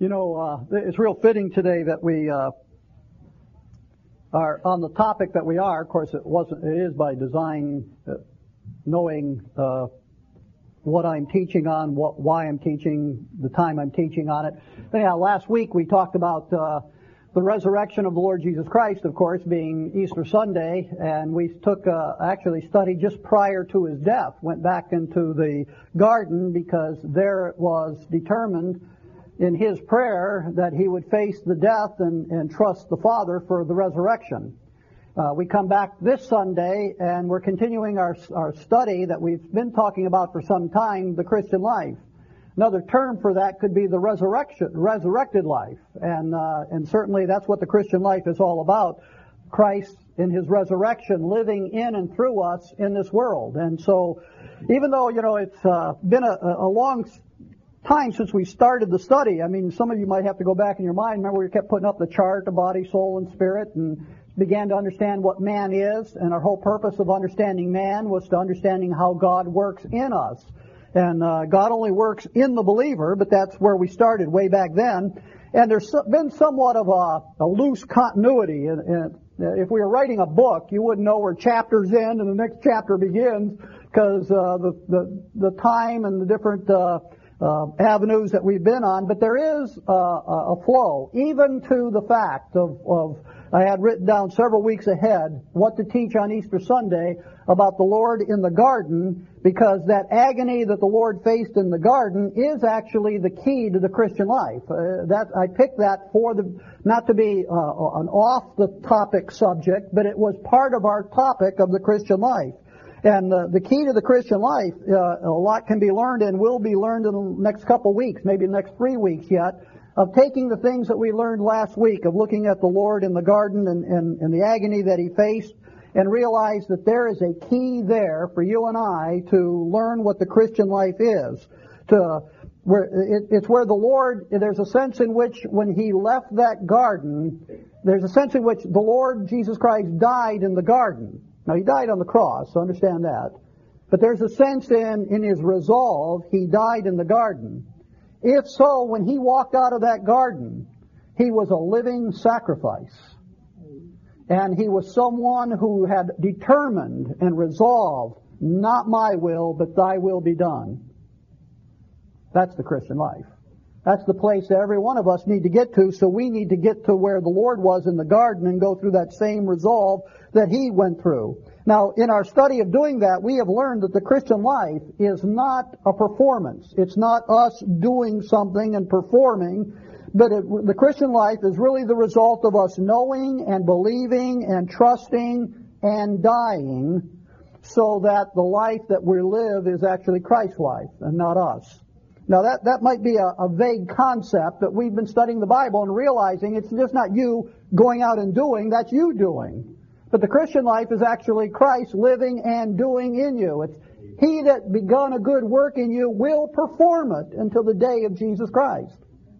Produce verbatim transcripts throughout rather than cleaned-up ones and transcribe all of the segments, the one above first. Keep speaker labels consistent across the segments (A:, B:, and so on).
A: You know, uh, it's real fitting today that we uh, are on the topic that we are. Of course, it wasn't. It is by design, uh, knowing uh, what I'm teaching on, what, why I'm teaching, the time I'm teaching on it. Anyhow, last week we talked about uh, the resurrection of the Lord Jesus Christ, of course, being Easter Sunday, and we took uh, actually studied just prior to his death. Went back into the garden because there it was determined in his prayer that he would face the death and, and trust the Father for the resurrection. Uh, we come back this Sunday and we're continuing our, our study that we've been talking about for some time, the Christian life. Another term for that could be the resurrection, resurrected life. And, uh, and certainly that's what the Christian life is all about. Christ in his resurrection living in and through us in this world. And so even though, you know, it's uh, been a, a long time since we started the study. I mean, some of you might have to go back in your mind. Remember, we kept putting up the chart, the body, soul, and spirit, and began to understand what man is. And our whole purpose of understanding man was to understanding how God works in us. And uh, God only works in the believer, but that's where we started way back then. And there's been somewhat of a, a loose continuity. And, and if we were writing a book, you wouldn't know where chapters end and the next chapter begins, because uh, the, the the time and the different uh, Uh, avenues that we've been on, but there is uh, a flow, even to the fact of, of, I had written down several weeks ahead what to teach on Easter Sunday about the Lord in the garden, because that agony that the Lord faced in the garden is actually the key to the Christian life. Uh, that I picked that for the, not to be uh, an off-the-topic subject, but it was part of our topic of the Christian life. And uh, the key to the Christian life, uh, a lot can be learned and will be learned in the next couple weeks, maybe the next three weeks yet, of taking the things that we learned last week, of looking at the Lord in the garden and, and, and the agony that he faced, and realize that there is a key there for you and I to learn what the Christian life is. To where it, it's where the Lord, there's a sense in which when he left that garden, there's a sense in which the Lord Jesus Christ died in the garden. Now, he died on the cross, so understand that. But there's a sense in, in his resolve, he died in the garden. If so, when he walked out of that garden, he was a living sacrifice. And he was someone who had determined and resolved, not my will, but thy will be done. That's the Christian life. That's the place that every one of us need to get to, so we need to get to where the Lord was in the garden and go through that same resolve that he went through. Now, in our study of doing that, we have learned that the Christian life is not a performance. It's not us doing something and performing, but it, the Christian life is really the result of us knowing and believing and trusting and dying, so that the life that we live is actually Christ's life and not us. Now, that, that might be a, a vague concept, but we've been studying the Bible and realizing it's just not you going out and doing, that's you doing. But the Christian life is actually Christ living and doing in you. It's he that begun a good work in you will perform it until the day of Jesus Christ.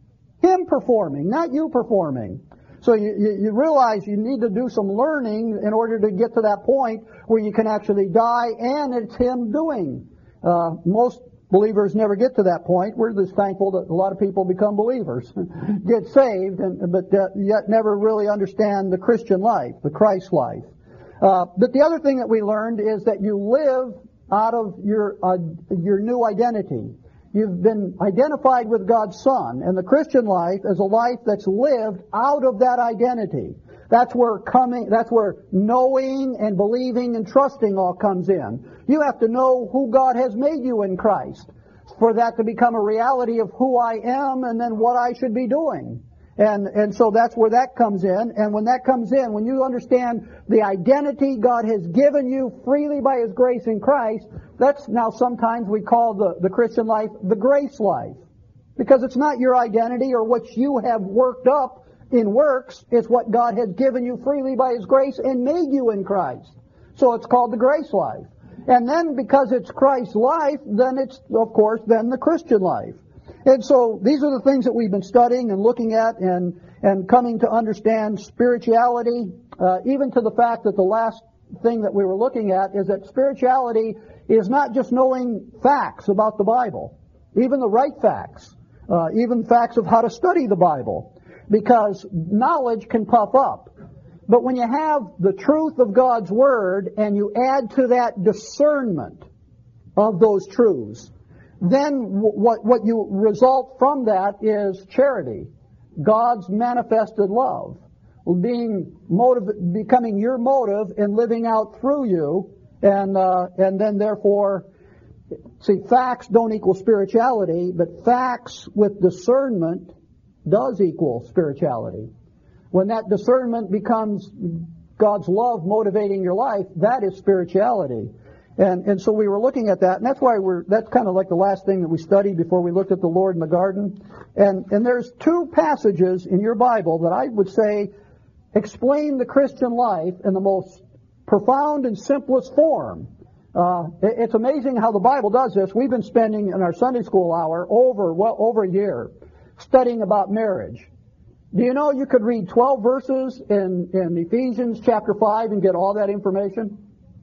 A: Him performing, not you performing. So you, you, you realize you need to do some learning in order to get to that point where you can actually die and it's him doing. Uh, most Believers never get to that point. We're just thankful that a lot of people become believers, get saved, and, but uh, yet never really understand the Christian life, the Christ life. Uh, but the other thing that we learned is that you live out of your uh, your new identity. You've been identified with God's Son, and the Christian life is a life that's lived out of that identity. That's where coming, that's where knowing and believing and trusting all comes in. You have to know who God has made you in Christ for that to become a reality of who I am and then what I should be doing. And, and so that's where that comes in. And when that comes in, when you understand the identity God has given you freely by His grace in Christ, that's now sometimes we call the, the Christian life the grace life. Because it's not your identity or what you have worked up in works, it's what God has given you freely by His grace and made you in Christ. So it's called the grace life. And then because it's Christ's life, then it's, of course, then the Christian life. And so these are the things that we've been studying and looking at and, and coming to understand spirituality, uh, even to the fact that the last thing that we were looking at is that spirituality is not just knowing facts about the Bible, even the right facts. uh, even facts of how to study the Bible, because knowledge can puff up. But when you have the truth of God's Word and you add to that discernment of those truths, then what, what you result from that is charity, God's manifested love, being motiv- becoming your motive in living out through you, and uh, and then therefore, see, facts don't equal spirituality, but facts with discernment does equal spirituality. When that discernment becomes God's love motivating your life, that is spirituality. And and so we were looking at that, and that's why we're that's kind of like the last thing that we studied before we looked at the Lord in the garden. And and there's two passages in your Bible that I would say explain the Christian life in the most profound and simplest form. Uh, it, it's amazing how the Bible does this. We've been spending in our Sunday school hour over well over a year studying about marriage. Do you know you could read twelve verses in, in Ephesians chapter five and get all that information?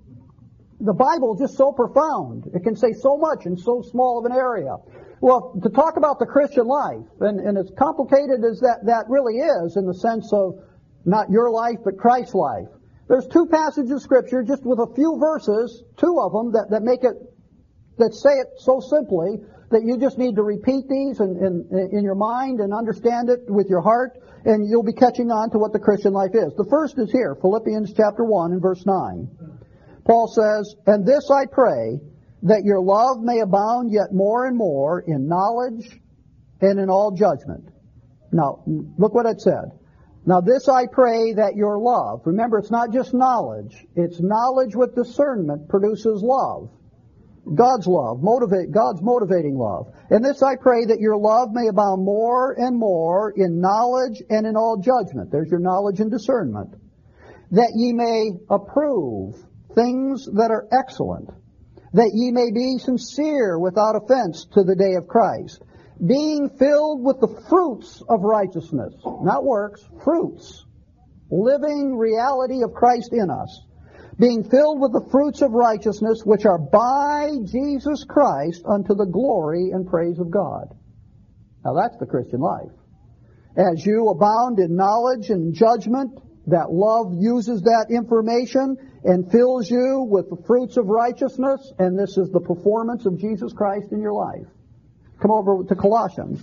A: The Bible is just so profound. It can say so much in so small of an area. Well, to talk about the Christian life, and, and as complicated as that, that really is in the sense of not your life, but Christ's life, there's two passages of Scripture just with a few verses, two of them, that, that make it, that say it so simply that you just need to repeat these in, in, in your mind and understand it with your heart, and you'll be catching on to what the Christian life is. The first is here, Philippians chapter one and verse nine. Paul says, "And this I pray, that your love may abound yet more and more in knowledge and in all judgment." Now, look what it said. Now this I pray, that your love, remember it's not just knowledge, it's knowledge with discernment produces love. God's love, motivate, God's motivating love. And this I pray, that your love may abound more and more in knowledge and in all judgment. There's your knowledge and discernment. That ye may approve things that are excellent, that ye may be sincere without offense to the day of Christ, being filled with the fruits of righteousness, not works, fruits, living reality of Christ in us, being filled with the fruits of righteousness which are by Jesus Christ unto the glory and praise of God. Now that's the Christian life. As you abound in knowledge and judgment, that love uses that information and fills you with the fruits of righteousness, and this is the performance of Jesus Christ in your life. Come over to Colossians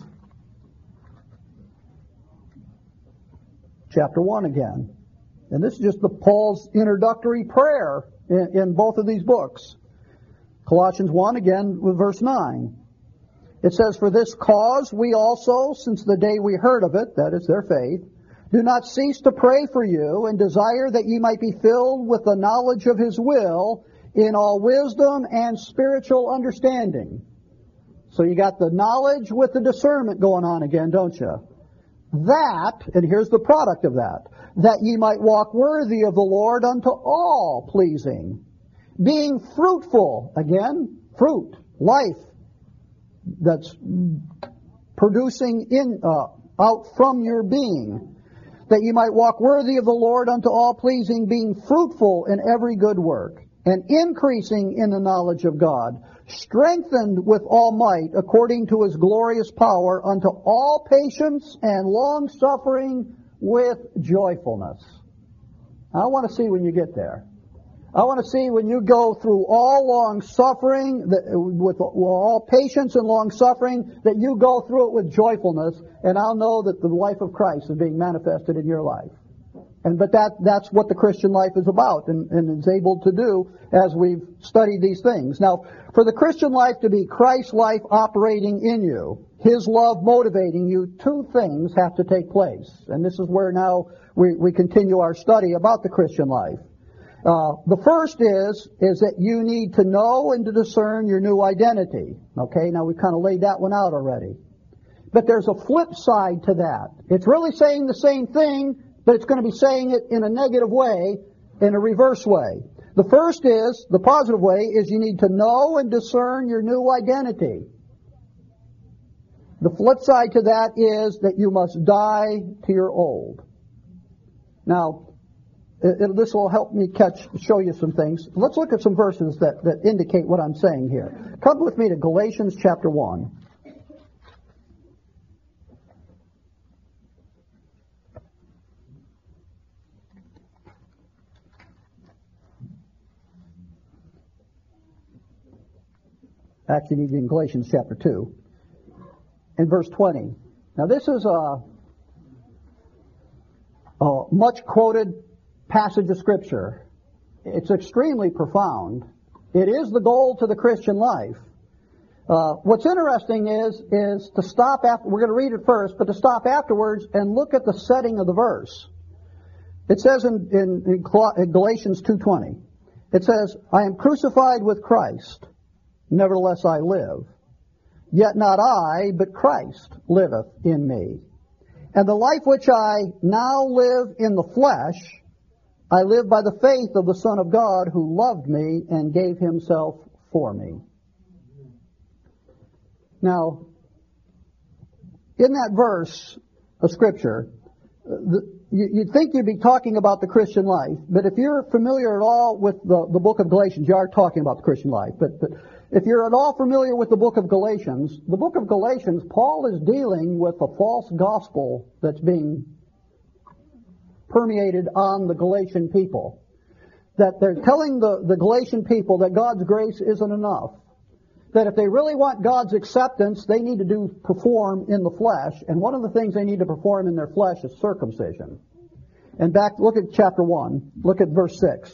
A: chapter one again. And this is just the Paul's introductory prayer in, in both of these books. Colossians one again with verse nine. It says, "For this cause we also, since the day we heard of it," that is their faith, "do not cease to pray for you, and desire that ye might be filled with the knowledge of His will in all wisdom and spiritual understanding." So you got the knowledge with the discernment going on again, don't you? That, and here's the product of that, "that ye might walk worthy of the Lord unto all pleasing, being fruitful," again, fruit, life, that's producing in uh, out from your being, "that ye might walk worthy of the Lord unto all pleasing, being fruitful in every good work, and increasing in the knowledge of God, strengthened with all might according to His glorious power, unto all patience and long suffering with joyfulness." I want to see when you get there. I want to see when you go through all long suffering, with all patience and long suffering, that you go through it with joyfulness, and I'll know that the life of Christ is being manifested in your life. And but that that's what the Christian life is about, and, and is able to do as we've studied these things. Now, for the Christian life to be Christ's life operating in you, His love motivating you, two things have to take place. And this is where now we, we continue our study about the Christian life. Uh, the first is, is that you need to know and to discern your new identity. Okay, now we've kind of laid that one out already. But there's a flip side to that. It's really saying the same thing, but it's going to be saying it in a negative way, in a reverse way. The first is, the positive way, is you need to know and discern your new identity. The flip side to that is that you must die to your old. Now, it, it, this will help me catch, show you some things. Let's look at some verses that, that indicate what I'm saying here. Come with me to Galatians chapter one. Actually, in Galatians chapter two, in verse twenty. Now, this is a, a much quoted passage of Scripture. It's extremely profound. It is the goal to the Christian life. Uh, what's interesting is is to stop after, we're going to read it first, but to stop afterwards and look at the setting of the verse. It says in, in, in Galatians two twenty, it says, I am crucified with Christ, nevertheless I live. Yet not I, but Christ liveth in me. And the life which I now live in the flesh, I live by the faith of the Son of God who loved me and gave himself for me. Now, in that verse of Scripture, the, you, you'd think you'd be talking about the Christian life, but if you're familiar at all with the, the book of Galatians, you are talking about the Christian life, but, but if you're at all familiar with the book of Galatians, the book of Galatians, Paul is dealing with a false gospel that's being permeated on the Galatian people. That they're telling the, the Galatian people that God's grace isn't enough. That if they really want God's acceptance, they need to do perform in the flesh. And one of the things they need to perform in their flesh is circumcision. And back, look at chapter one. Look at verse six.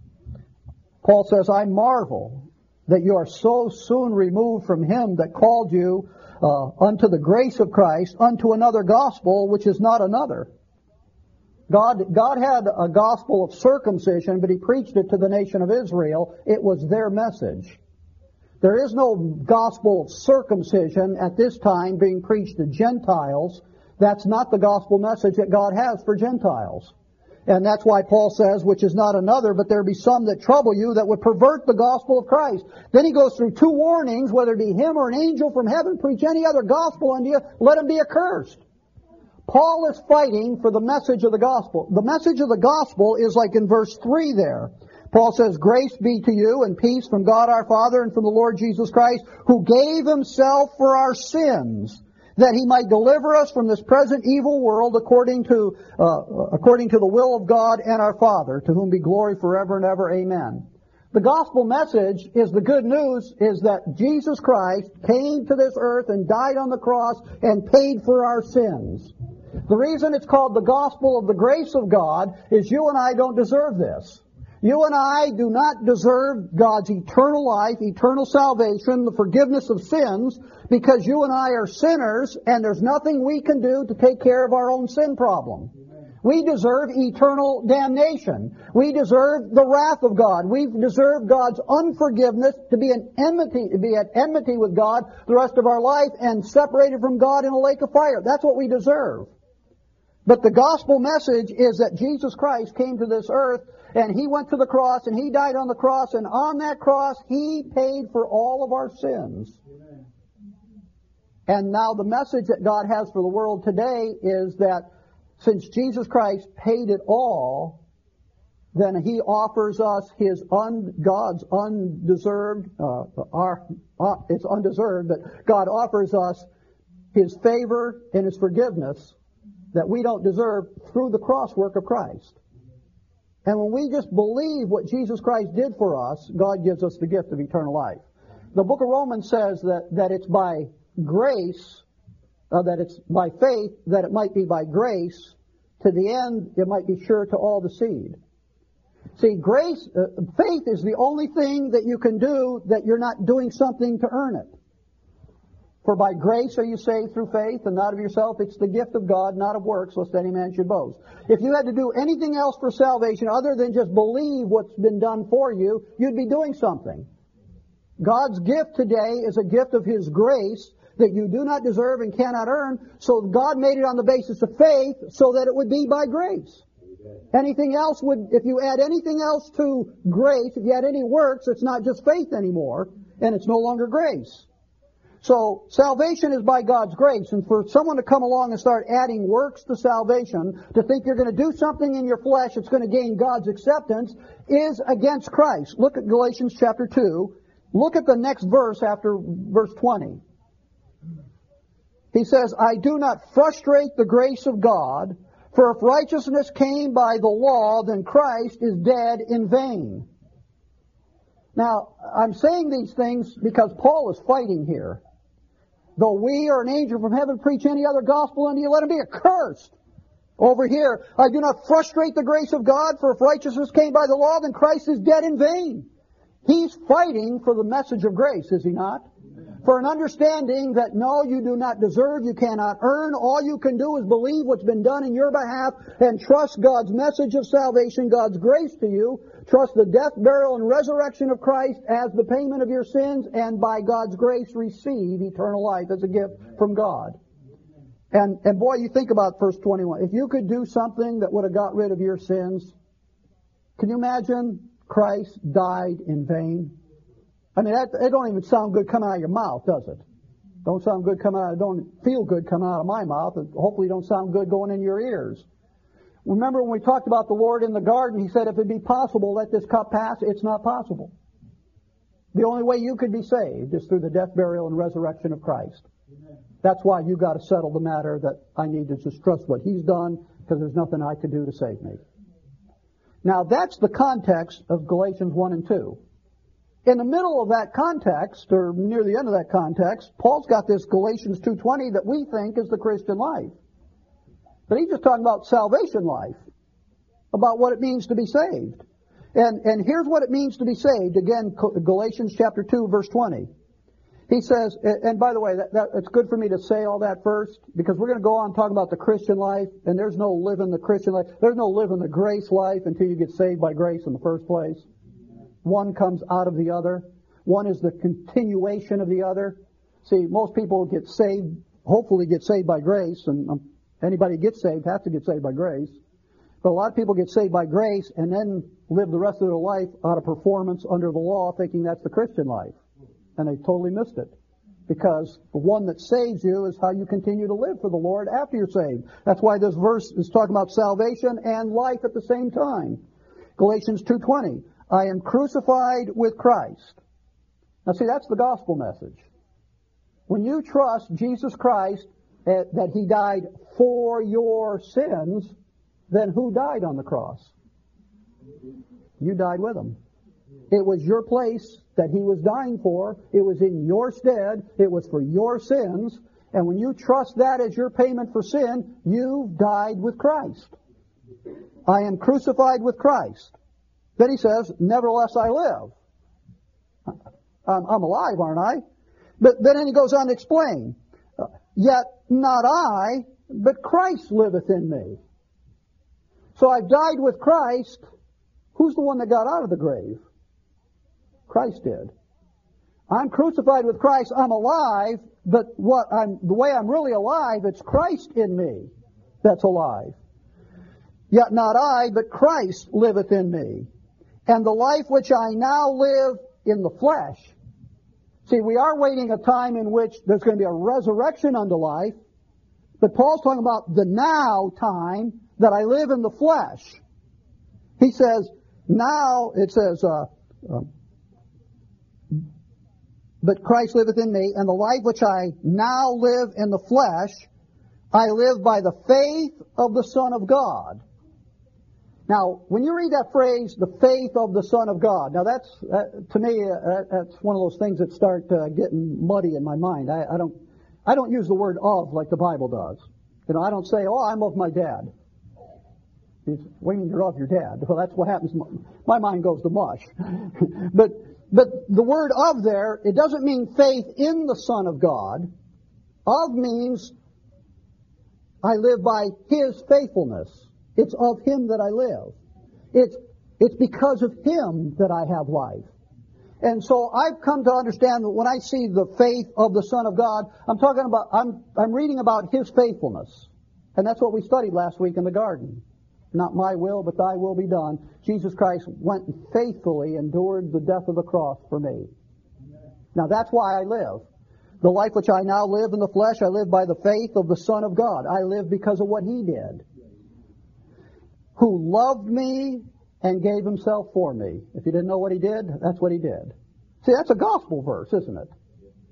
A: Paul says, I marvel that you are so soon removed from him that called you uh, unto the grace of Christ, unto another gospel, which is not another. God, God had a gospel of circumcision, but he preached it to the nation of Israel. It was their message. There is no gospel of circumcision at this time being preached to Gentiles. That's not the gospel message that God has for Gentiles. And that's why Paul says, which is not another, but there be some that trouble you that would pervert the gospel of Christ. Then he goes through two warnings, whether it be him or an angel from heaven preach any other gospel unto you, let him be accursed. Paul is fighting for the message of the gospel. The message of the gospel is like in verse three there. Paul says, grace be to you and peace from God our Father and from the Lord Jesus Christ, who gave himself for our sins, that he might deliver us from this present evil world according to uh, according to the will of God and our Father, to whom be glory forever and ever. Amen. The gospel message is the good news is that Jesus Christ came to this earth and died on the cross and paid for our sins. The reason it's called the gospel of the grace of God is you and I don't deserve this. You and I do not deserve God's eternal life, eternal salvation, the forgiveness of sins, because you and I are sinners, and there's nothing we can do to take care of our own sin problem. We deserve eternal damnation. We deserve the wrath of God. We deserve God's unforgiveness, to be an enmity, to be at enmity with God the rest of our life and separated from God in a lake of fire. That's what we deserve. But the gospel message is that Jesus Christ came to this earth and he went to the cross and he died on the cross, and on that cross he paid for all of our sins. Amen. And now the message that God has for the world today is that since Jesus Christ paid it all, then he offers us his un, God's undeserved, uh, our, uh, it's undeserved, but God offers us his favor and his forgiveness that we don't deserve through the cross work of Christ. And when we just believe what Jesus Christ did for us, God gives us the gift of eternal life. The book of Romans says that, that it's by grace, uh, that it's by faith, that it might be by grace, to the end it might be sure to all the seed. See, grace, uh, faith is the only thing that you can do that you're not doing something to earn it. For by grace are you saved through faith, and not of yourself. It's the gift of God, not of works, lest any man should boast. If you had to do anything else for salvation other than just believe what's been done for you, you'd be doing something. God's gift today is a gift of his grace that you do not deserve and cannot earn. So God made it on the basis of faith so that it would be by grace. Anything else would, if you add anything else to grace, if you add any works, it's not just faith anymore, and it's no longer grace. So salvation is by God's grace, and for someone to come along and start adding works to salvation, to think you're going to do something in your flesh that's going to gain God's acceptance, is against Christ. Look at Galatians chapter two. Look at the next verse after verse twenty. He says, I do not frustrate the grace of God, for if righteousness came by the law, then Christ is dead in vain. Now, I'm saying these things because Paul is fighting here. Though we or an angel from heaven preach any other gospel unto you, let him be accursed. Over here, I do not frustrate the grace of God, for if righteousness came by the law, then Christ is dead in vain. He's fighting for the message of grace, is he not? For an understanding that no, you do not deserve, you cannot earn. All you can do is believe what's been done in your behalf and trust God's message of salvation, God's grace to you. Trust the death, burial, and resurrection of Christ as the payment of your sins, and by God's grace receive eternal life as a gift from God. And, and boy, you think about verse twenty-one. If you could do something that would have got rid of your sins, can you imagine Christ died in vain? I mean, that, it don't even sound good coming out of your mouth, does it? Don't sound good coming out, don't feel good coming out of my mouth, and hopefully don't sound good going in your ears. Remember when we talked about the Lord in the garden, He said, if it be possible, let this cup pass. It's not possible. The only way you could be saved is through the death, burial, and resurrection of Christ. Amen. That's why you've got to settle the matter that I need to just trust what He's done, because there's nothing I can do to save me. Now, that's the context of Galatians one and two. In the middle of that context, or near the end of that context, Paul's got this Galatians two twenty that we think is the Christian life. But he's just talking about salvation life, about what it means to be saved. And, and here's what it means to be saved. Again, Galatians chapter two, verse twenty. He says, and by the way, that, that, it's good for me to say all that first, because we're going to go on talking about the Christian life, and there's no living the Christian life. There's no living the grace life until you get saved by grace in the first place. One comes out of the other. One is the continuation of the other. See, most people get saved, hopefully get saved by grace, and um, anybody who gets saved has to get saved by grace. But a lot of people get saved by grace and then live the rest of their life out of performance under the law, thinking that's the Christian life. And they totally missed it. Because the one that saves you is how you continue to live for the Lord after you're saved. That's why this verse is talking about salvation and life at the same time. Galatians two twenty. I am crucified with Christ. Now see, that's the gospel message. When you trust Jesus Christ, uh, that He died for your sins, then who died on the cross? You died with Him. It was your place that He was dying for. It was in your stead. It was for your sins. And when you trust that as your payment for sin, you've died with Christ. I am crucified with Christ. Then he says, nevertheless I live. I'm, I'm alive, aren't I? But, but then he goes on to explain, yet not I, but Christ liveth in me. So I've died with Christ. Who's the one that got out of the grave? Christ did. I'm crucified with Christ. I'm alive, but what I'm, the way I'm really alive, it's Christ in me that's alive. Yet not I, but Christ liveth in me. And the life which I now live in the flesh. See, we are waiting a time in which there's going to be a resurrection unto life. But Paul's talking about the now time that I live in the flesh. He says, now, it says, uh, uh, but Christ liveth in me, and the life which I now live in the flesh, I live by the faith of the Son of God. Now, when you read that phrase, the faith of the Son of God, now that's, uh, to me, uh, that's one of those things that start uh, getting muddy in my mind. I, I don't, I don't use the word of like the Bible does. You know, I don't say, oh, I'm of my dad. What do you mean you're of your dad? Well, that's what happens. My mind goes to mush. but, but the word of there, it doesn't mean faith in the Son of God. Of means I live by His faithfulness. It's of Him that I live. It's, it's because of Him that I have life. And so I've come to understand that when I see the faith of the Son of God, I'm talking about, I'm, I'm reading about His faithfulness. And that's what we studied last week in the garden. Not my will, but thy will be done. Jesus Christ went and faithfully endured the death of the cross for me. Now that's why I live. The life which I now live in the flesh, I live by the faith of the Son of God. I live because of what He did. Who loved me and gave Himself for me. If you didn't know what He did, that's what He did. See, that's a gospel verse, isn't it?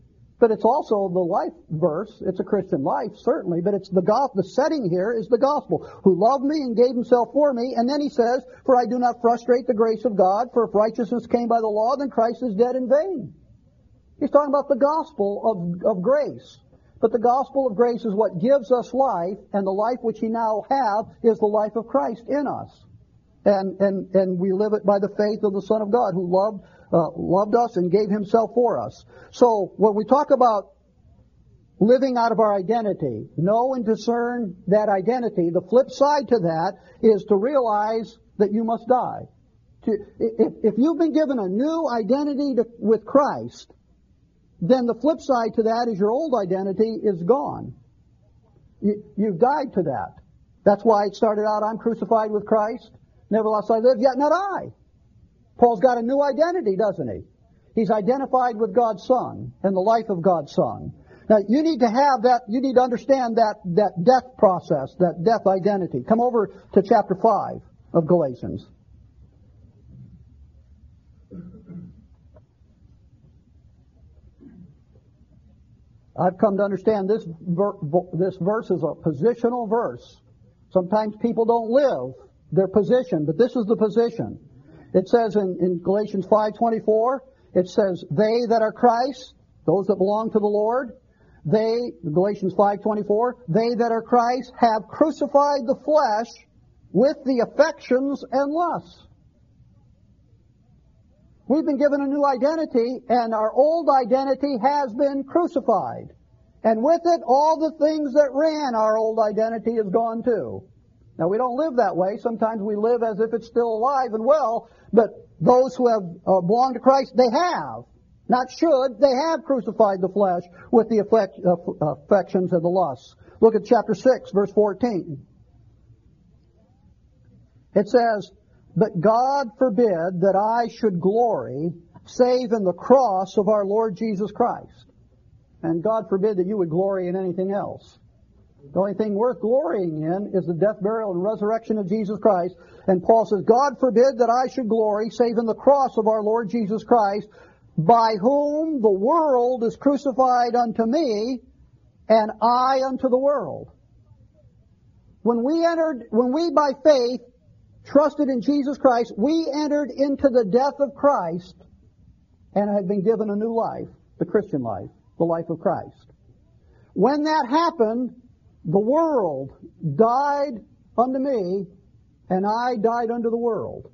A: but it's also the life verse. It's a Christian life, certainly, but it's the go- the setting here is the gospel. Who loved me and gave himself for me. And then he says, for I do not frustrate the grace of God, for if righteousness came by the law, then Christ is dead in vain. He's talking about the gospel of, of grace. But the gospel of grace is what gives us life, and the life which we now have is the life of Christ in us. And, and, and we live it by the faith of the Son of God who loved, uh, loved us and gave himself for us. So when we talk about living out of our identity, know and discern that identity, the flip side to that is to realize that you must die. To, if, if you've been given a new identity to, with Christ, then the flip side to that is your old identity is gone. You, you've died to that. That's why it started out, I'm crucified with Christ. Nevertheless I live, yet not I. Paul's got a new identity, doesn't he? He's identified with God's Son and the life of God's Son. Now, you need to have that, you need to understand that, that death process, that death identity. Come over to chapter five of Galatians. I've come to understand this, ver- this verse is a positional verse. Sometimes people don't live their position, but this is the position. It says in, in Galatians five twenty-four, it says, they that are Christ, those that belong to the Lord, they, Galatians five twenty-four, they that are Christ have crucified the flesh with the affections and lusts. We've been given a new identity, and our old identity has been crucified. And with it, all the things that ran our old identity is gone too. Now, we don't live that way. Sometimes we live as if it's still alive and well, but those who have uh, belonged to Christ, they have. Not should, they have crucified the flesh with the affect, uh, affections and the lusts. Look at chapter six, verse fourteen. It says, but God forbid that I should glory save in the cross of our Lord Jesus Christ. And God forbid that you would glory in anything else. The only thing worth glorying in is the death, burial, and resurrection of Jesus Christ. And Paul says, God forbid that I should glory save in the cross of our Lord Jesus Christ, by whom the world is crucified unto me, and I unto the world. When we entered, when we by faith trusted in Jesus Christ, we entered into the death of Christ and had been given a new life, the Christian life, the life of Christ. When that happened, the world died unto me, and I died unto the world.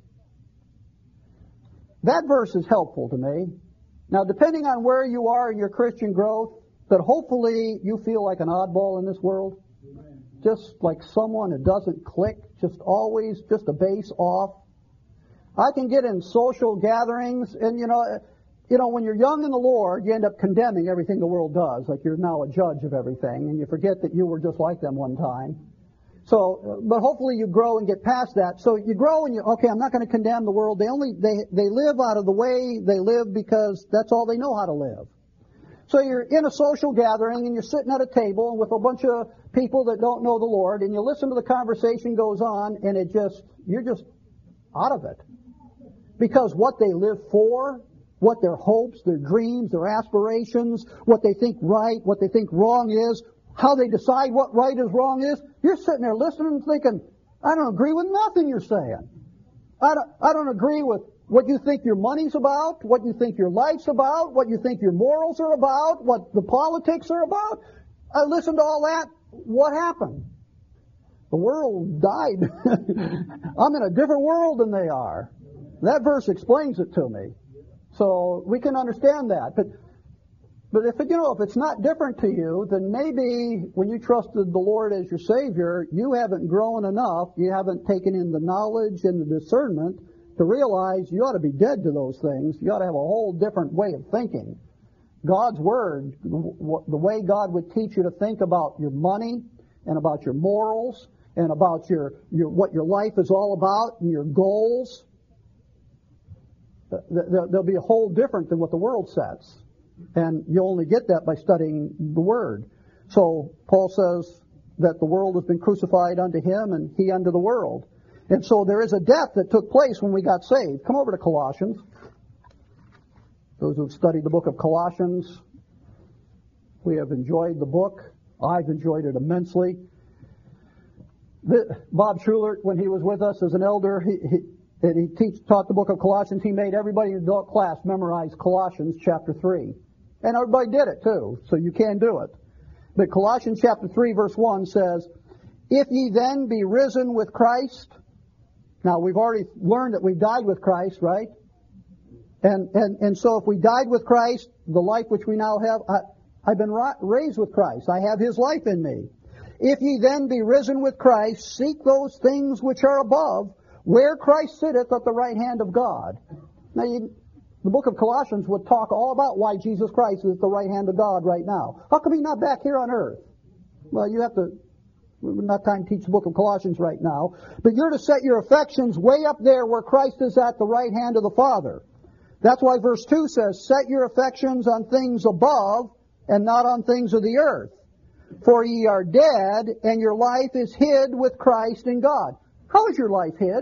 A: That verse is helpful to me. Now, depending on where you are in your Christian growth, that hopefully you feel like an oddball in this world. Amen. Just like someone who doesn't click, just always just a base off. I can get in social gatherings, and you know, you know, when you're young in the Lord, you end up condemning everything the world does, like you're now a judge of everything, and you forget that you were just like them one time. So, but hopefully you grow and get past that. So you grow and you, okay, I'm not going to condemn the world. They only, they, they live out of the way they live because that's all they know how to live. So you're in a social gathering and you're sitting at a table with a bunch of people that don't know the Lord, and you listen to the conversation goes on, and it just, you're just out of it. Because what they live for, what their hopes, their dreams, their aspirations, what they think right, what they think wrong is, how they decide what right is wrong is, you're sitting there listening and thinking, I don't agree with nothing you're saying. I don't, I don't agree with what you think your money's about, what you think your life's about, what you think your morals are about, what the politics are about. I listened to all that. What happened? The world died. I'm in a different world than they are. That verse explains it to me. So we can understand that. But But if it, you know, if it's not different to you, then maybe when you trusted the Lord as your Savior, you haven't grown enough, you haven't taken in the knowledge and the discernment to realize you ought to be dead to those things. You ought to have a whole different way of thinking. God's Word, the way God would teach you to think about your money and about your morals and about your, your what your life is all about and your goals, they'll be a whole different than what the world sets. And you only get that by studying the Word. So Paul says that the world has been crucified unto him and he unto the world. And so there is a death that took place when we got saved. Come over to Colossians. Those who have studied the book of Colossians. We have enjoyed the book. I've enjoyed it immensely. The, Bob Schulert, when he was with us as an elder, he, he, and he teach, taught the book of Colossians. He made everybody in the adult class memorize Colossians chapter three. And everybody did it too, so you can do it. But Colossians chapter three verse one says, if ye then be risen with Christ. Now we've already learned that we've died with Christ, right? And, and, and so if we died with Christ, the life which we now have, I, I've been raised with Christ. I have His life in me. If ye then be risen with Christ, seek those things which are above, where Christ sitteth at the right hand of God. Now you, the book of Colossians would talk all about why Jesus Christ is at the right hand of God right now. How come He's not back here on earth? Well, you have to, we're not time to teach the book of Colossians right now, but you're to set your affections way up there where Christ is at the right hand of the Father. That's why verse two says, set your affections on things above and not on things of the earth. For ye are dead, and your life is hid with Christ in God. How is your life hid?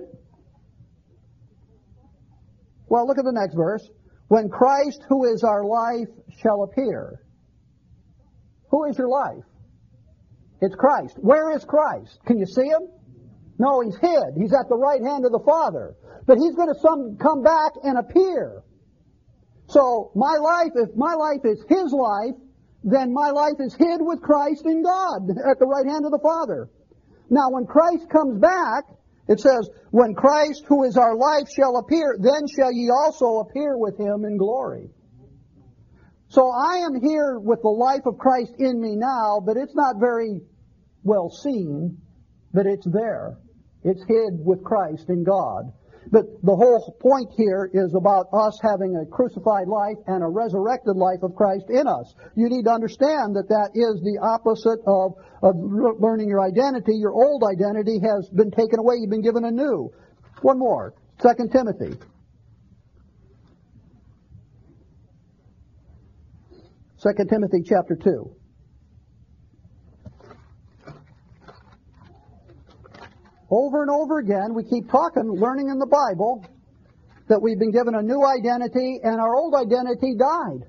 A: Well, look at the next verse. When Christ, who is our life, shall appear. Who is your life? It's Christ. Where is Christ? Can you see Him? No, He's hid. He's at the right hand of the Father. But He's going to some, come back and appear. So, my life, if my life is His life, then my life is hid with Christ in God, at the right hand of the Father. Now, when Christ comes back, it says, when Christ, who is our life, shall appear, then shall ye also appear with Him in glory. So I am here with the life of Christ in me now, but it's not very well seen, but it's there. It's hid with Christ in God. But the whole point here is about us having a crucified life and a resurrected life of Christ in us. You need to understand that that is the opposite of, of learning your identity. Your old identity has been taken away. You've been given a new. One more. Second Timothy. Second Timothy chapter two. Over and over again, we keep talking, learning in the Bible, that we've been given a new identity and our old identity died.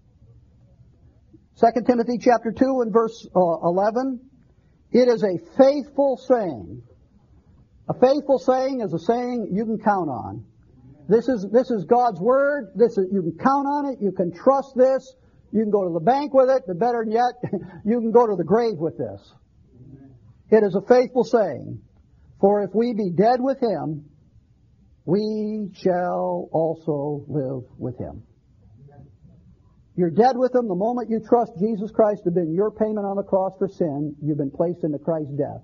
A: Second Timothy chapter two and verse uh, eleven, it is a faithful saying. A faithful saying is a saying you can count on. This is this is God's Word. This is, you can count on it. You can trust this. You can go to the bank with it. But better yet, you can go to the grave with this. It is a faithful saying. For if we be dead with Him, we shall also live with Him. You're dead with Him the moment you trust Jesus Christ to have been your payment on the cross for sin. You've been placed into Christ's death.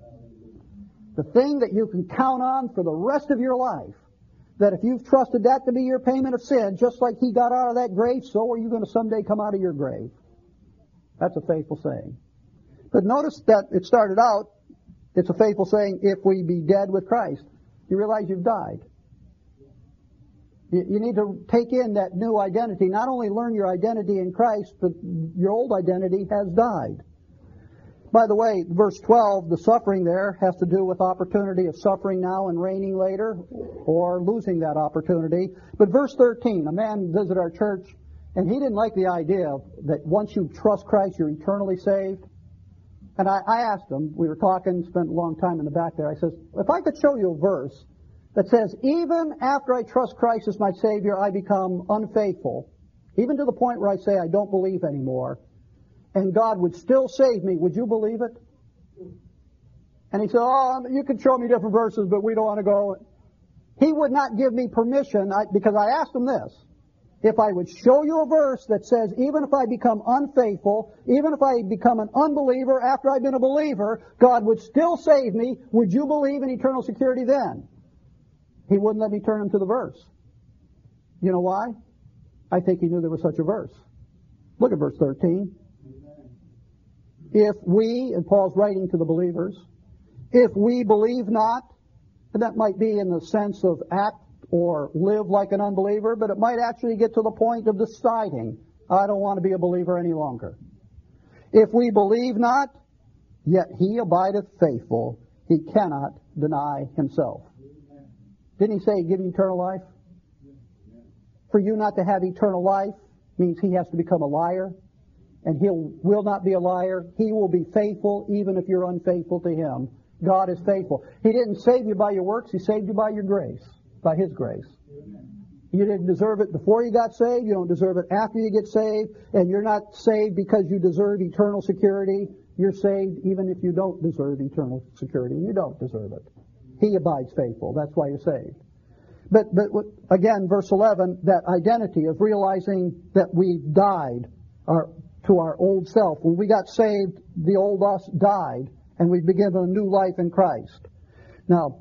A: The thing that you can count on for the rest of your life, that if you've trusted that to be your payment of sin, just like He got out of that grave, so are you going to someday come out of your grave. That's a faithful saying. But notice that it started out, it's a faithful saying, if we be dead with Christ. You realize you've died. You, you need to take in that new identity. Not only learn your identity in Christ, but your old identity has died. By the way, verse twelve, the suffering there has to do with opportunity of suffering now and reigning later, or losing that opportunity. But verse thirteen, a man visited our church, and he didn't like the idea that once you trust Christ, you're eternally saved. And I, I asked him, we were talking, spent a long time in the back there, I says, if I could show you a verse that says, even after I trust Christ as my Savior, I become unfaithful, even to the point where I say I don't believe anymore, and God would still save me, would you believe it? And he said, oh, you can show me different verses, but we don't want to go. He would not give me permission, I, because I asked him this. If I would show you a verse that says, even if I become unfaithful, even if I become an unbeliever after I've been a believer, God would still save me, would you believe in eternal security then? He wouldn't let me turn him to the verse. You know why? I think he knew there was such a verse. Look at verse thirteen. If we, and Paul's writing to the believers, if we believe not, and that might be in the sense of act or live like an unbeliever, but it might actually get to the point of deciding, I don't want to be a believer any longer. If we believe not, yet He abideth faithful. He cannot deny Himself. Didn't He say, give you eternal life? For you not to have eternal life means He has to become a liar. and He will not be a liar. He will be faithful even if you're unfaithful to Him. God is faithful. He didn't save you by your works. He saved you by your grace, by His grace. You didn't deserve it before you got saved. You don't deserve it after you get saved. And you're not saved because you deserve eternal security. You're saved even if you don't deserve eternal security. You don't deserve it. He abides faithful. That's why you're saved. But, but again, verse eleven, that identity of realizing that we died our, to our old self. When we got saved, the old us died, and we begin a new life in Christ. Now,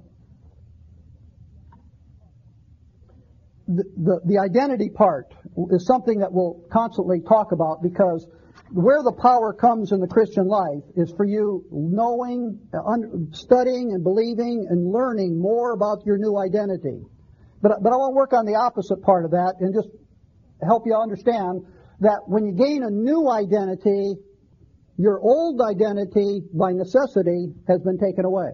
A: the, the, the identity part is something that we'll constantly talk about, because where the power comes in the Christian life is for you knowing, studying and believing and learning more about your new identity. But, but I want to work on the opposite part of that and just help you understand that when you gain a new identity, your old identity, by necessity, has been taken away.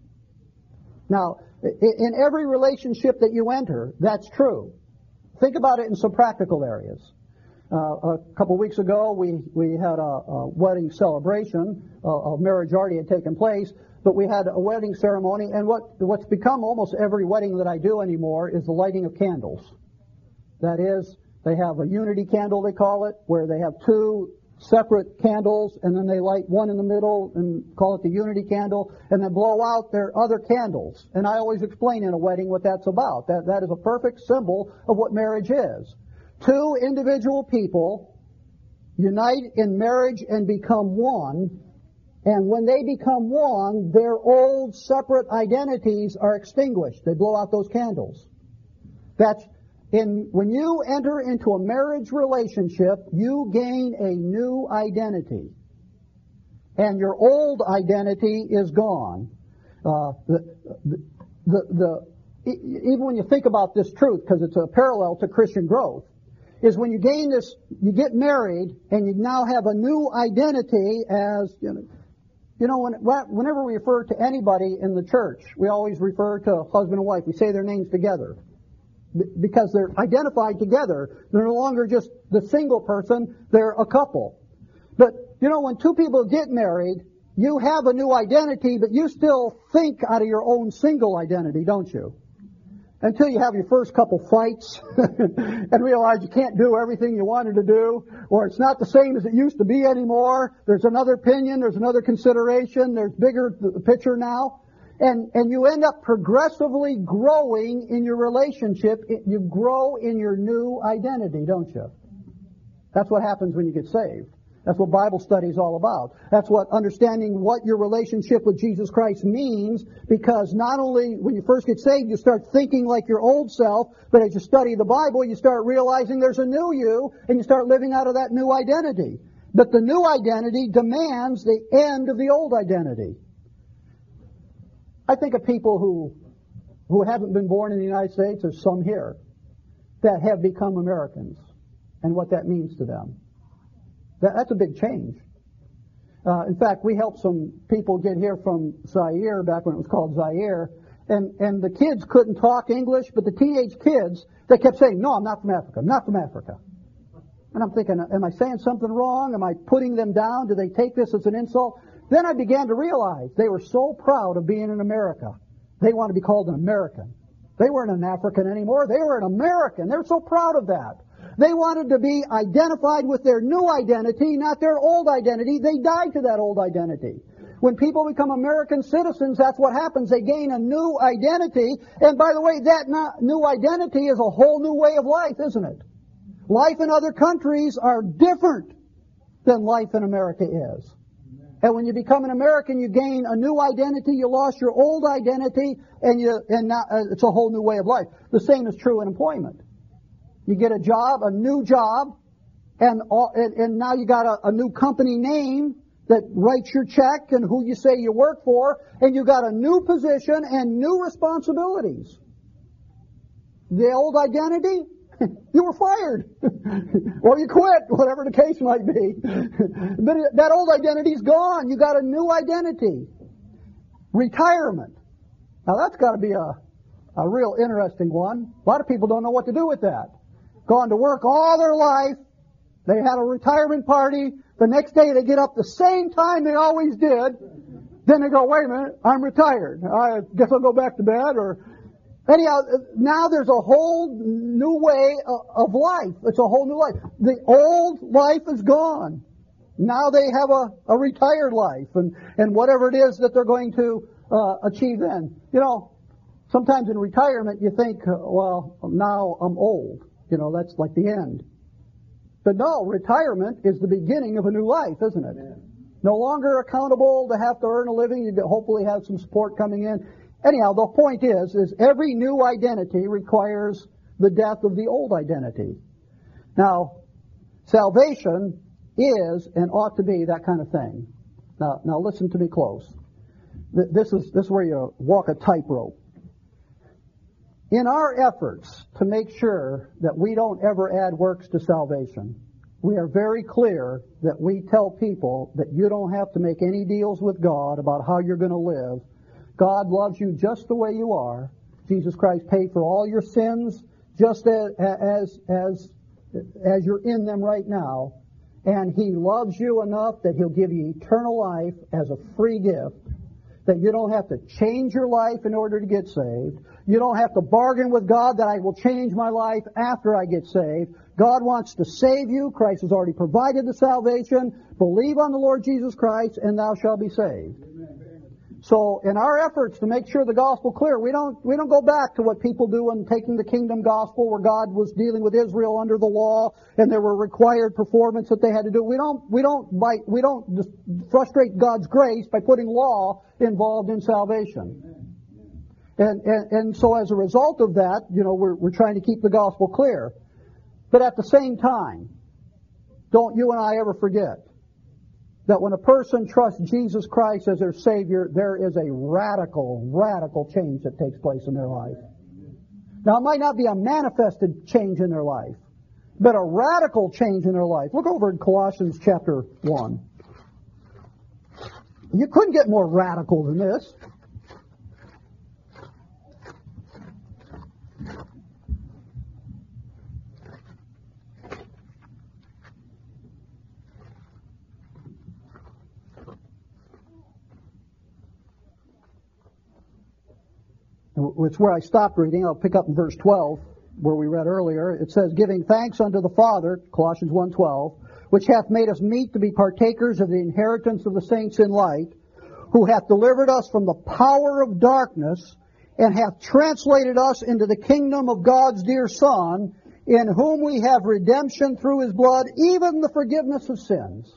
A: Now, in every relationship that you enter, that's true. Think about it in some practical areas. Uh, a couple of weeks ago, we, we had a, a wedding celebration. Uh, a marriage already had taken place, but we had a wedding ceremony, and what what's become almost every wedding that I do anymore is the lighting of candles. That is, they have a unity candle, they call it, where they have two separate candles, and then they light one in the middle and call it the unity candle, and then blow out their other candles. And I always explain in a wedding what that's about. That that is a perfect symbol of what marriage is. Two individual people unite in marriage and become one, and when they become one, their old separate identities are extinguished. They blow out those candles. That's in when you enter into a marriage relationship, you gain a new identity, and your old identity is gone. Uh, the, the, the, the, even when you think about this truth, because it's a parallel to Christian growth, is when you gain this, you get married, and you now have a new identity as, you know, you know when, whenever we refer to anybody in the church, we always refer to husband and wife. We say their names together because they're identified together. They're no longer just the single person, they're a couple. But, you know, when two people get married, you have a new identity, but you still think out of your own single identity, don't you? Until you have your first couple fights and realize you can't do everything you wanted to do, or it's not the same as it used to be anymore. There's another opinion, there's another consideration, there's bigger the picture now. And, and you end up progressively growing in your relationship. You grow in your new identity, don't you? That's what happens when you get saved. That's what Bible study is all about. That's what understanding what your relationship with Jesus Christ means, because not only when you first get saved, you start thinking like your old self, but as you study the Bible, you start realizing there's a new you, and you start living out of that new identity. But the new identity demands the end of the old identity. I think of people who who haven't been born in the United States, there's some here, that have become Americans, and what that means to them. That, that's a big change. Uh, in fact, we helped some people get here from Zaire, back when it was called Zaire, and, and the kids couldn't talk English, but the teenage kids, they kept saying, "No, I'm not from Africa, I'm not from Africa." And I'm thinking, am I saying something wrong? Am I putting them down? Do they take this as an insult? Then I began to realize they were so proud of being in America. They want to be called an American. They weren't an African anymore. They were an American. They were so proud of that. They wanted to be identified with their new identity, not their old identity. They died to that old identity. When people become American citizens, that's what happens. They gain a new identity. And by the way, that new identity is a whole new way of life, isn't it? Life in other countries are different than life in America is. And when you become an American, you gain a new identity. You lost your old identity, and you and now, uh, it's a whole new way of life. The same is true in employment. You get a job, a new job, and all, and, and now you got a, a new company name that writes your check and who you say you work for, and you got a new position and new responsibilities. The old identity, you were fired, or you quit, whatever the case might be. But that old identity's gone. You got a new identity. Retirement. Now that's got to be a, a real interesting one. A lot of people don't know what to do with that. Gone to work all their life. They had a retirement party. The next day they get up the same time they always did. Then they go, wait a minute, I'm retired. I guess I'll go back to bed. Or anyhow, now there's a whole new way of life. It's a whole new life. The old life is gone. Now they have a, a retired life, and, and whatever it is that they're going to uh, achieve then. You know, sometimes in retirement you think, uh, well, now I'm old. You know, that's like the end. But no, retirement is the beginning of a new life, isn't it? Yeah. No longer accountable to have to earn a living. You hopefully have some support coming in. Anyhow, the point is, is every new identity requires the death of the old identity. Now, salvation is and ought to be that kind of thing. Now, now listen to me close. This is this is where you walk a tightrope. In our efforts to make sure that we don't ever add works to salvation, we are very clear that we tell people that you don't have to make any deals with God about how you're going to live. God loves you just the way you are. Jesus Christ paid for all your sins just as as as, as you're in them right now. And He loves you enough that He'll give you eternal life as a free gift. That you don't have to change your life in order to get saved. You don't have to bargain with God that I will change my life after I get saved. God wants to save you. Christ has already provided the salvation. Believe on the Lord Jesus Christ and thou shalt be saved. Amen. So in our efforts to make sure the gospel clear, we don't we don't go back to what people do in taking the kingdom gospel where God was dealing with Israel under the law and there were required performance that they had to do. We don't we don't by, we don't just frustrate God's grace by putting law involved in salvation. And, and and so as a result of that, you know, we're we're trying to keep the gospel clear. But at the same time, don't you and I ever forget that when a person trusts Jesus Christ as their Savior, there is a radical, radical change that takes place in their life. Now, it might not be a manifested change in their life, but a radical change in their life. Look over in Colossians chapter one. You couldn't get more radical than this. It's where I stopped reading. I'll pick up in verse twelve, where we read earlier. It says, giving thanks unto the Father, Colossians one twelve, which hath made us meet to be partakers of the inheritance of the saints in light, who hath delivered us from the power of darkness, and hath translated us into the kingdom of God's dear Son, in whom we have redemption through His blood, even the forgiveness of sins.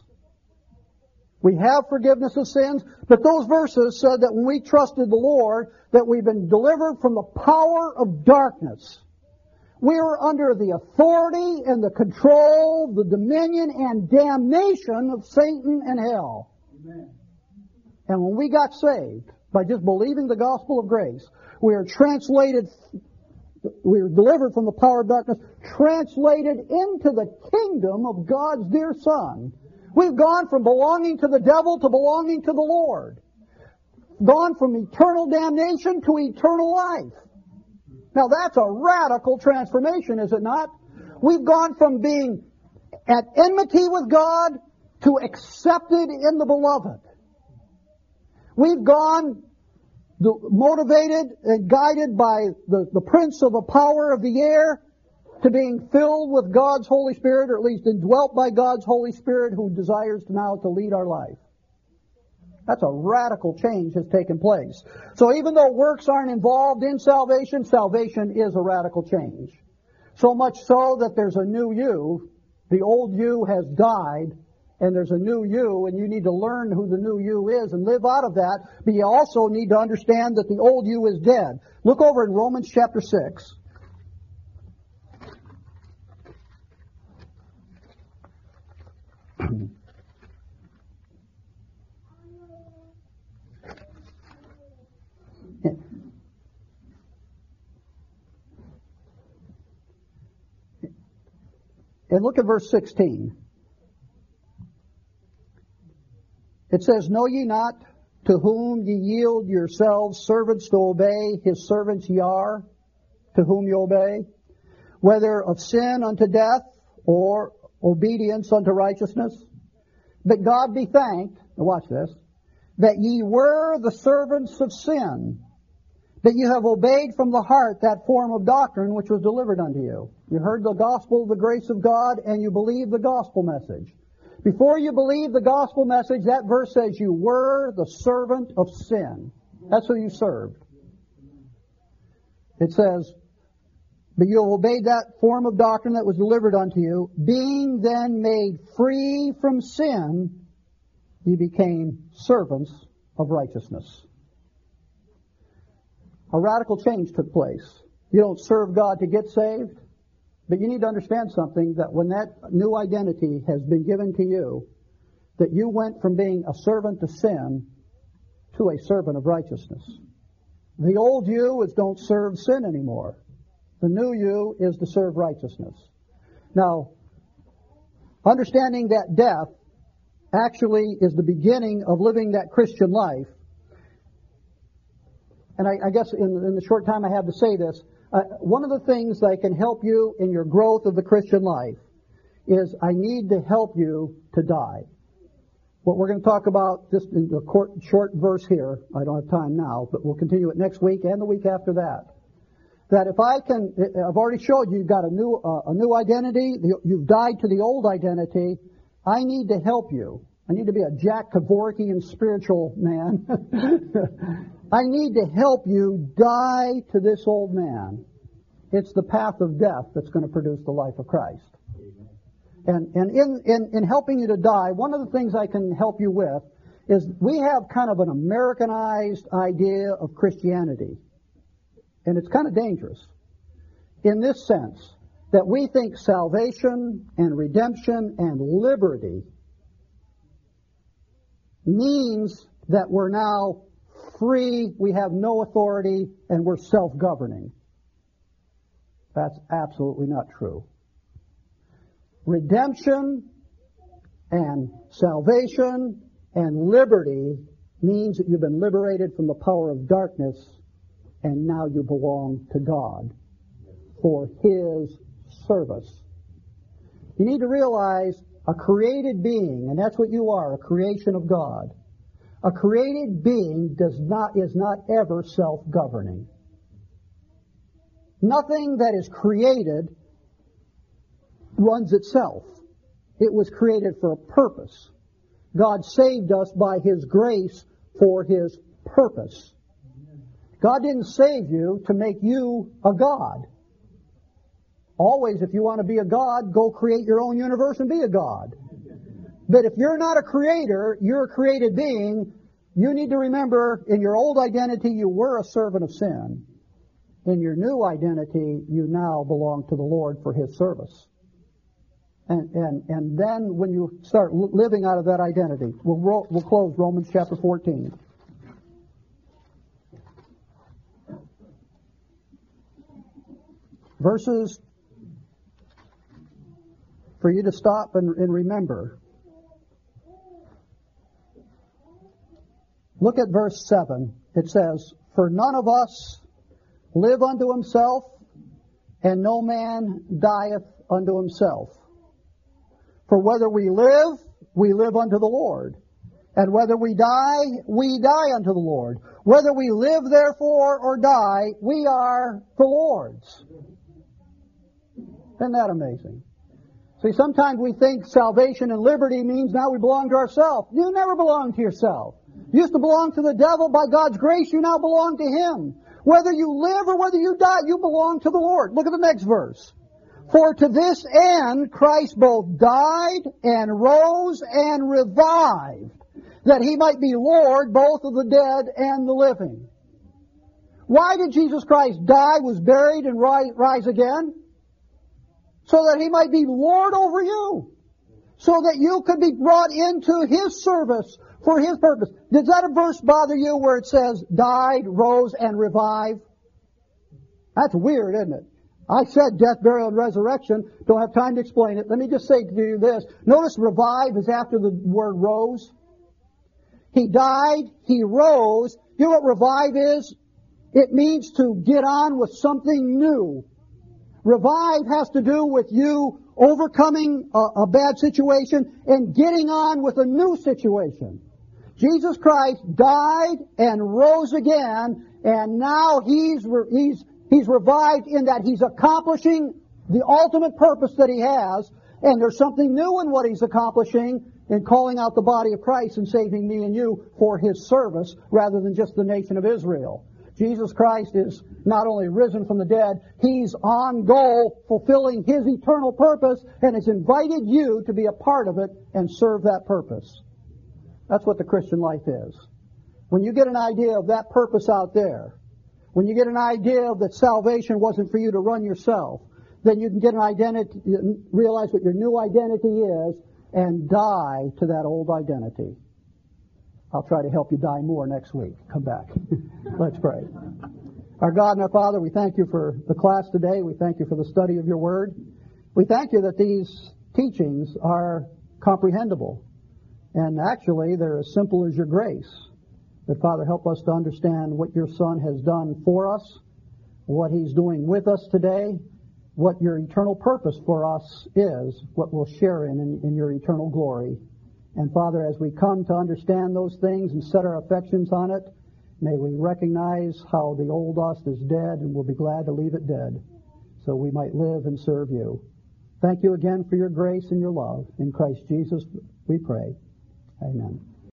A: We have forgiveness of sins, but those verses said that when we trusted the Lord, that we've been delivered from the power of darkness. We were under the authority and the control, the dominion and damnation of Satan and hell. Amen. And when we got saved, by just believing the gospel of grace, we are translated, we are delivered from the power of darkness, translated into the kingdom of God's dear Son. We've gone from belonging to the devil to belonging to the Lord. Gone from eternal damnation to eternal life. Now that's a radical transformation, is it not? We've gone from being at enmity with God to accepted in the beloved. We've gone motivated and guided by the, the prince of the power of the air to being filled with God's Holy Spirit, or at least indwelt by God's Holy Spirit, who desires now to lead our life. That's a radical change has taken place. So even though works aren't involved in salvation, salvation is a radical change. So much so that there's a new you. The old you has died, and there's a new you, and you need to learn who the new you is and live out of that, but you also need to understand that the old you is dead. Look over in Romans chapter six. And look at verse sixteen. It says, know ye not to whom ye yield yourselves servants to obey, his servants ye are, to whom you obey, whether of sin unto death or obedience unto righteousness? But God be thanked, now watch this, that ye were the servants of sin, that you have obeyed from the heart that form of doctrine which was delivered unto you. You heard the gospel of the grace of God, and you believed the gospel message. Before you believed the gospel message, that verse says you were the servant of sin. That's who you served. It says, but you have obeyed that form of doctrine that was delivered unto you, being then made free from sin, you became servants of righteousness. A radical change took place. You don't serve God to get saved, but you need to understand something, that when that new identity has been given to you, that you went from being a servant to sin to a servant of righteousness. The old you is don't serve sin anymore. The new you is to serve righteousness. Now, understanding that death actually is the beginning of living that Christian life, and I, I guess in, in the short time I have to say this, uh, one of the things that can help you in your growth of the Christian life is I need to help you to die. What we're going to talk about just in a short, short verse here, I don't have time now, but we'll continue it next week and the week after that. That if I can, I've already showed you, you've got a new, uh, a new identity, you've died to the old identity, I need to help you. I need to be a Jack Kevorkian spiritual man. I need to help you die to this old man. It's the path of death that's going to produce the life of Christ. And, and in, in, in helping you to die, one of the things I can help you with is we have kind of an Americanized idea of Christianity. And it's kind of dangerous in this sense that we think salvation and redemption and liberty means that we're now free, we have no authority, and we're self-governing. That's absolutely not true. Redemption and salvation and liberty means that you've been liberated from the power of darkness, and now you belong to God for His service. You need to realize a created being, and that's what you are, a creation of God. A created being does not, is not ever self-governing. Nothing that is created runs itself. It was created for a purpose. God saved us by His grace for His purpose. God didn't save you to make you a God. Always, if you want to be a God, go create your own universe and be a God. But if you're not a creator, you're a created being, you need to remember in your old identity you were a servant of sin. In your new identity, you now belong to the Lord for His service. And, and, and then when you start living out of that identity, we'll, we'll close Romans chapter fourteen. Verses for you to stop and, and remember. Look at verse seven. It says, for none of us live unto himself, and no man dieth unto himself. For whether we live, we live unto the Lord. And whether we die, we die unto the Lord. Whether we live therefore or die, we are the Lord's. Isn't that amazing? See, sometimes we think salvation and liberty means now we belong to ourselves. You never belong to yourself. You used to belong to the devil. By God's grace, you now belong to Him. Whether you live or whether you die, you belong to the Lord. Look at the next verse. For to this end Christ both died and rose and revived, that He might be Lord both of the dead and the living. Why did Jesus Christ die, was buried, and rise, rise again? So that He might be Lord over you. So that you could be brought into His service for His purpose. Does that verse bother you where it says, died, rose, and revived? That's weird, isn't it? I said death, burial, and resurrection. Don't have time to explain it. Let me just say to you this. Notice revive is after the word rose. He died, He rose. You know what revive is? It means to get on with something new. Revive has to do with you overcoming a, a bad situation, and getting on with a new situation. Jesus Christ died and rose again, and now he's re- he's he's revived in that he's accomplishing the ultimate purpose that he has, and there's something new in what he's accomplishing in calling out the body of Christ and saving me and you for his service rather than just the nation of Israel. Jesus Christ is not only risen from the dead, he's on goal fulfilling his eternal purpose and has invited you to be a part of it and serve that purpose. That's what the Christian life is. When you get an idea of that purpose out there, when you get an idea that salvation wasn't for you to run yourself, then you can get an identity, realize what your new identity is, and die to that old identity. I'll try to help you die more next week. Come back. Let's pray. Our God and our Father, we thank you for the class today. We thank you for the study of your word. We thank you that these teachings are comprehensible. And actually, they're as simple as your grace. But Father, help us to understand what your Son has done for us, what he's doing with us today, what your eternal purpose for us is, what we'll share in, in in your eternal glory. And Father, as we come to understand those things and set our affections on it, may we recognize how the old us is dead, and we'll be glad to leave it dead so we might live and serve you. Thank you again for your grace and your love. In Christ Jesus we pray. Amen.